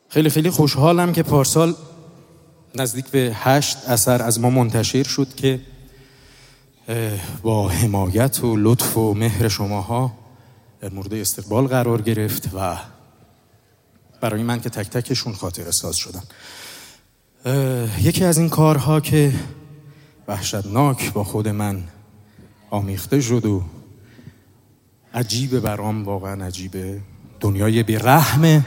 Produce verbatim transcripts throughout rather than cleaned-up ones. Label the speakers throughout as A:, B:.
A: خیلی خیلی خوشحالم که پارسال نزدیک به هشت اثر از ما منتشر شد که با حمایت و لطف و مهر شماها در مورد استقبال قرار گرفت و برای من که تک تکشون خاطره ساز شدن. یکی از این کارها که وحشتناک با خود من آمیخته شد و عجیبه برام، واقعا عجیبه، دنیای بی‌رحمه.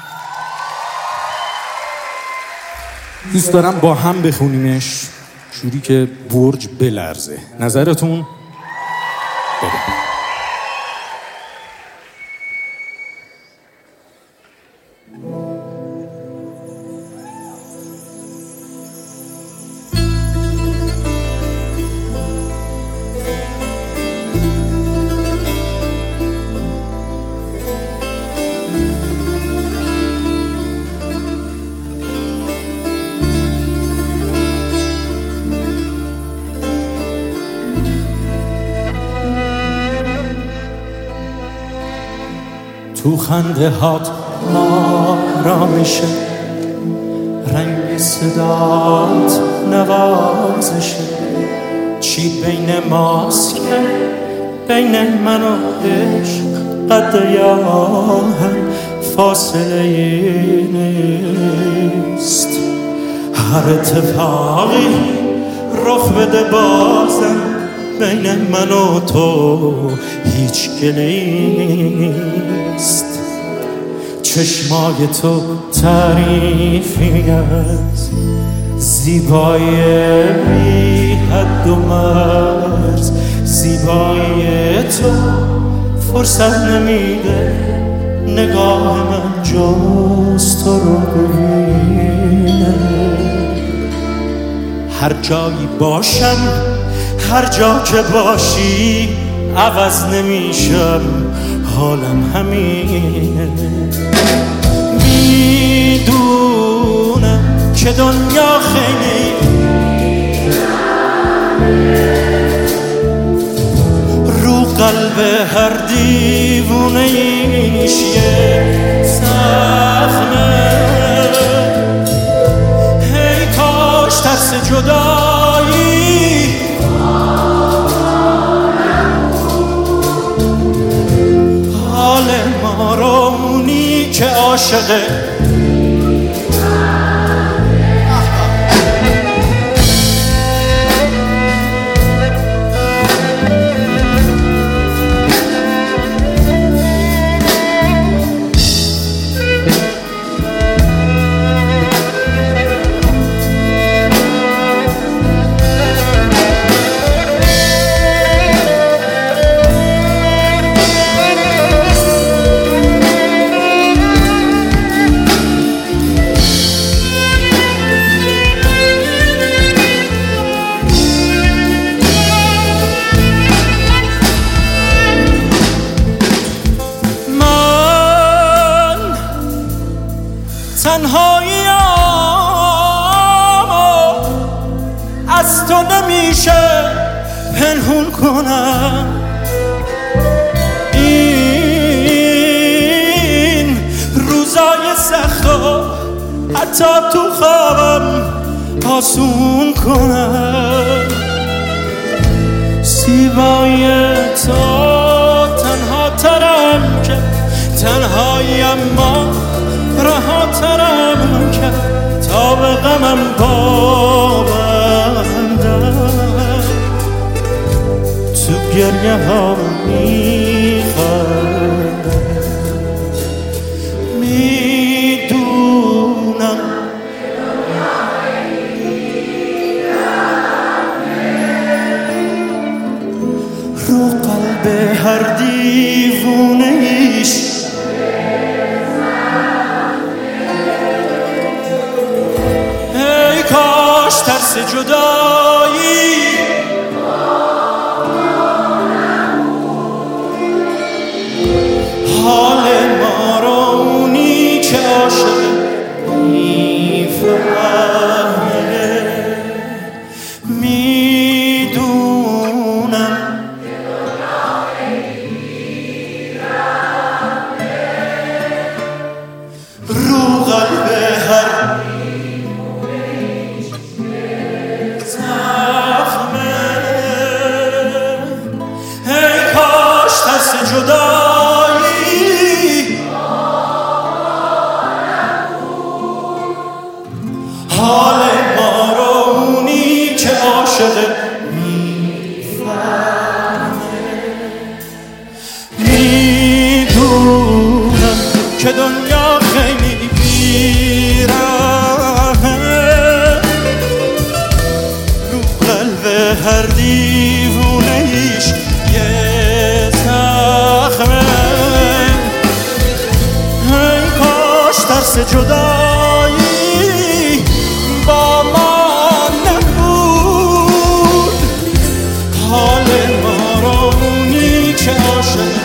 A: دوست دارم با هم بخونیمش جوری که برج بلرزه. نظرتون؟ بده.
B: تو خنده هات آرامشه، رنگ صدات نوازشه، چی بین ماست که بین من و عشق قد یا هم فاصله ای نیست. هر اتفاقی رخ بده بازم بین من و تو هیچ گلی نیست. چشمای تو تعریفی از زیبایی بی حد و مرز، زیبایی تو فرصت نمیده نگاه من جز تو رو ببینه. هر جایی باشم، هر جا که باشی عوض نمیشم، حالم همینه. میدونم که دنیا خیلی رو قلب هر دیوونه ایش یه زخمه. هی کاش ترس جدایی حال ما رو اونی که عاشقه تنهایی‌امو از تو نمیشه پنهون کنم. این روزای سختو حتی تو خوابم آسون کنم. زیبایی تو تنها ترم که تنهاییم ما رها ترم کرد تا به غمم پابندم. تو گریه ها میخندم، میدونم رو قلب هر دیوونه ایش ترس جدایی حال ما رو اونی که عاشق میفهمه. میدونم رو قلب خیلی بیرحمه، رو قلب هر دیوونه ایش یه زخمه. ای کاش ترس جدایی با ما نبود، حال ما رو اونی که عاشق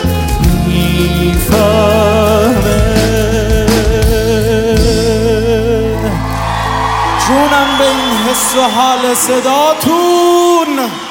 B: میفهمه. جونم به این حس و حال صداتون.